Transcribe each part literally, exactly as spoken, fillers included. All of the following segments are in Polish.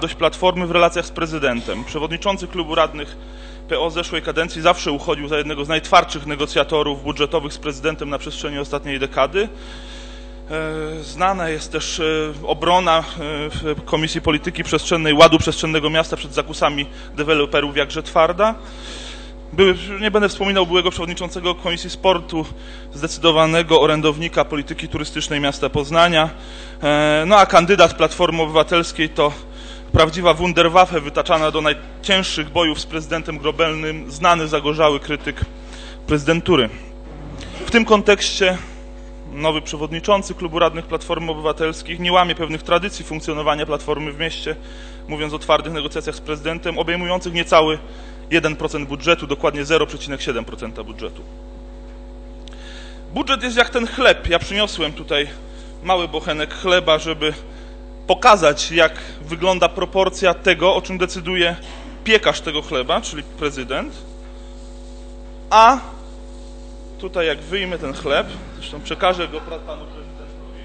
twardość Platformy w relacjach z prezydentem. Przewodniczący klubu radnych P O zeszłej kadencji zawsze uchodził za jednego z najtwardszych negocjatorów budżetowych z prezydentem na przestrzeni ostatniej dekady. Znana jest też obrona w Komisji Polityki Przestrzennej Ładu Przestrzennego Miasta przed zakusami deweloperów jakże twarda. Były, nie będę wspominał byłego przewodniczącego Komisji Sportu, zdecydowanego orędownika polityki turystycznej miasta Poznania. No a kandydat Platformy Obywatelskiej to prawdziwa Wunderwaffe wytaczana do najcięższych bojów z prezydentem Grobelnym, znany zagorzały krytyk prezydentury. W tym kontekście nowy przewodniczący klubu radnych Platformy Obywatelskiej nie łamie pewnych tradycji funkcjonowania Platformy w mieście, mówiąc o twardych negocjacjach z prezydentem, obejmujących niecały jeden procent budżetu, dokładnie zero przecinek siedem procent budżetu. Budżet jest jak ten chleb. Ja przyniosłem tutaj mały bochenek chleba, żeby pokazać, jak wygląda proporcja tego, o czym decyduje piekarz tego chleba, czyli prezydent. A tutaj jak wyjmę ten chleb, zresztą przekażę go panu prezydentowi.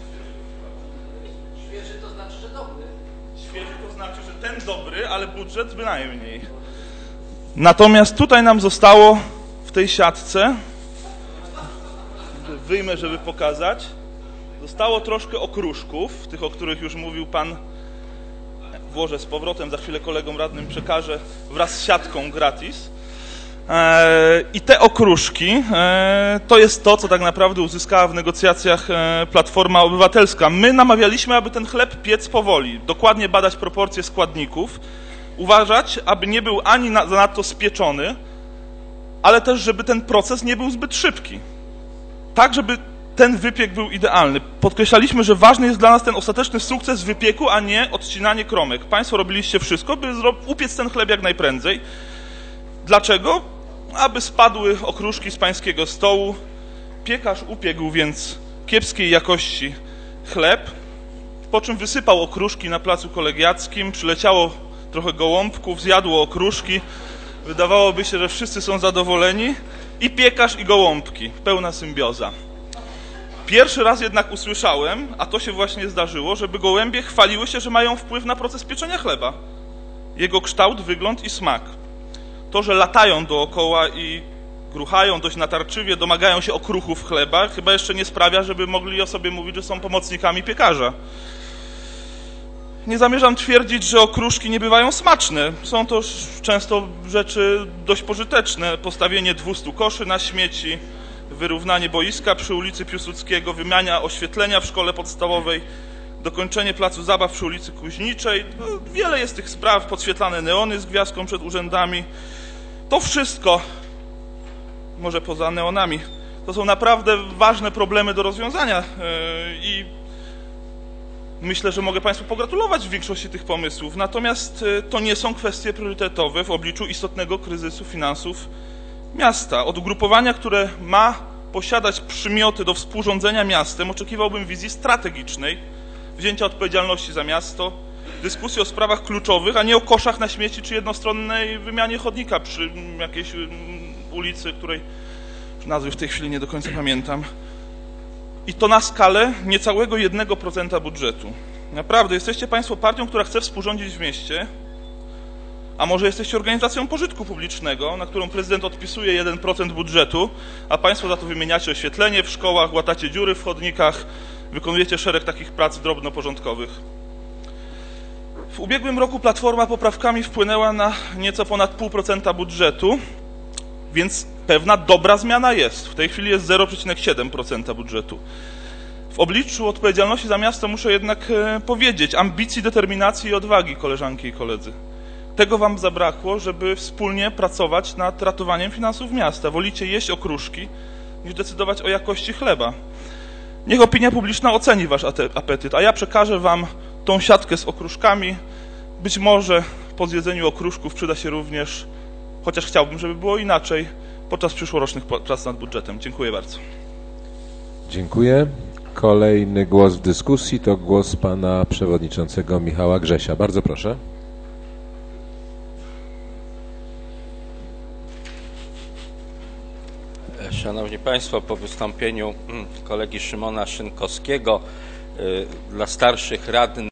Świeży to znaczy, że dobry. Świeży to znaczy, że ten dobry, ale budżet bynajmniej. Natomiast tutaj nam zostało w tej siatce, wyjmę, żeby pokazać, zostało troszkę okruszków, tych, o których już mówił pan. Włożę z powrotem, za chwilę kolegom radnym przekażę wraz z siatką gratis. I te okruszki to jest to, co tak naprawdę uzyskała w negocjacjach Platforma Obywatelska. My namawialiśmy, aby ten chleb piec powoli, dokładnie badać proporcje składników, uważać, aby nie był ani zanadto spieczony, ale też, żeby ten proces nie był zbyt szybki. Tak, żeby ten wypiek był idealny. Podkreślaliśmy, że ważny jest dla nas ten ostateczny sukces wypieku, a nie odcinanie kromek. Państwo robiliście wszystko, by upiec ten chleb jak najprędzej. Dlaczego? Aby spadły okruszki z pańskiego stołu. Piekarz upiekł więc kiepskiej jakości chleb, po czym wysypał okruszki na placu kolegiackim, przyleciało trochę gołąbków, zjadło okruszki. Wydawałoby się, że wszyscy są zadowoleni. I piekarz, i gołąbki. Pełna symbioza. Pierwszy raz jednak usłyszałem, a to się właśnie zdarzyło, żeby gołębie chwaliły się, że mają wpływ na proces pieczenia chleba. Jego kształt, wygląd i smak. To, że latają dookoła i gruchają dość natarczywie, domagają się okruchów chleba, chyba jeszcze nie sprawia, żeby mogli o sobie mówić, że są pomocnikami piekarza. Nie zamierzam twierdzić, że okruszki nie bywają smaczne. Są to często rzeczy dość pożyteczne. Postawienie dwustu koszy na śmieci, wyrównanie boiska przy ulicy Piłsudskiego, wymiana oświetlenia w szkole podstawowej, dokończenie placu zabaw przy ulicy Kuźniczej. No, wiele jest tych spraw, podświetlane neony z gwiazdką przed urzędami. To wszystko, może poza neonami, to są naprawdę ważne problemy do rozwiązania i myślę, że mogę państwu pogratulować w większości tych pomysłów. Natomiast to nie są kwestie priorytetowe w obliczu istotnego kryzysu finansów miasta. Od ugrupowania, które ma posiadać przymioty do współrządzenia miastem, oczekiwałbym wizji strategicznej, wzięcia odpowiedzialności za miasto, dyskusji o sprawach kluczowych, a nie o koszach na śmieci czy jednostronnej wymianie chodnika przy jakiejś ulicy, której nazwy w tej chwili nie do końca pamiętam. I to na skalę niecałego jednego procenta budżetu. Naprawdę, jesteście państwo partią, która chce współrządzić w mieście, a może jesteście organizacją pożytku publicznego, na którą prezydent odpisuje jeden procent budżetu, a państwo za to wymieniacie oświetlenie w szkołach, łatacie dziury w chodnikach, wykonujecie szereg takich prac drobnoporządkowych. W ubiegłym roku Platforma poprawkami wpłynęła na nieco ponad pół procenta budżetu, więc pewna dobra zmiana jest. W tej chwili jest zero przecinek siedem procent budżetu. W obliczu odpowiedzialności za miasto muszę jednak powiedzieć, ambicji, determinacji i odwagi, koleżanki i koledzy. Tego wam zabrakło, żeby wspólnie pracować nad ratowaniem finansów miasta. Wolicie jeść okruszki, niż decydować o jakości chleba. Niech opinia publiczna oceni wasz apetyt, a ja przekażę wam tą siatkę z okruszkami. Być może po zjedzeniu okruszków przyda się również, chociaż chciałbym, żeby było inaczej, podczas przyszłorocznych prac nad budżetem. Dziękuję bardzo. Dziękuję. Kolejny głos w dyskusji to głos pana przewodniczącego Michała Grzesia. Bardzo proszę. Szanowni Państwo, po wystąpieniu kolegi Szymona Szynkowskiego dla starszych radnych